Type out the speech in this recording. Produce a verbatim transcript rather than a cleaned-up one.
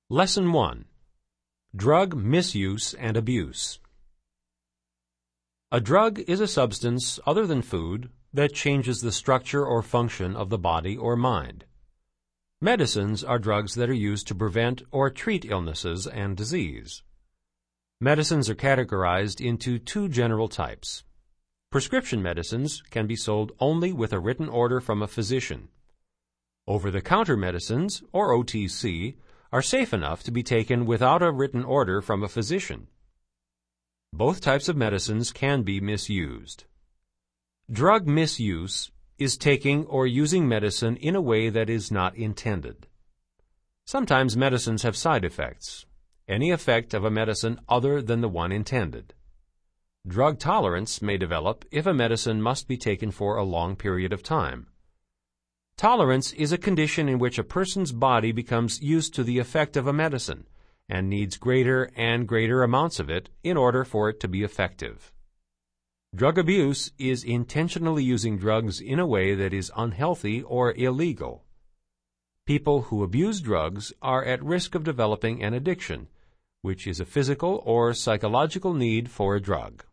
Lesson one. Drug Misuse and Abuse. A drug is a substance other than food that changes the structure or function of the body or mind. Medicines are drugs that are used to prevent or treat illnesses and disease. Medicines are categorized into two general types. Prescription medicines can be sold only with a written order from a physician. Over-the-counter medicines, or O T C, are safe enough to be taken without a written order from a physician. Both types of medicines can be misused. Drug misuse is taking or using medicine in a way that is not intended. Sometimes medicines have side effects, any effect of a medicine other than the one intended. Drug tolerance may develop if a medicine must be taken for a long period of time. Tolerance is a condition in which a person's body becomes used to the effect of a medicine and needs greater and greater amounts of it in order for it to be effective. Drug abuse is intentionally using drugs in a way that is unhealthy or illegal. People who abuse drugs are at risk of developing an addiction, which is a physical or psychological need for a drug.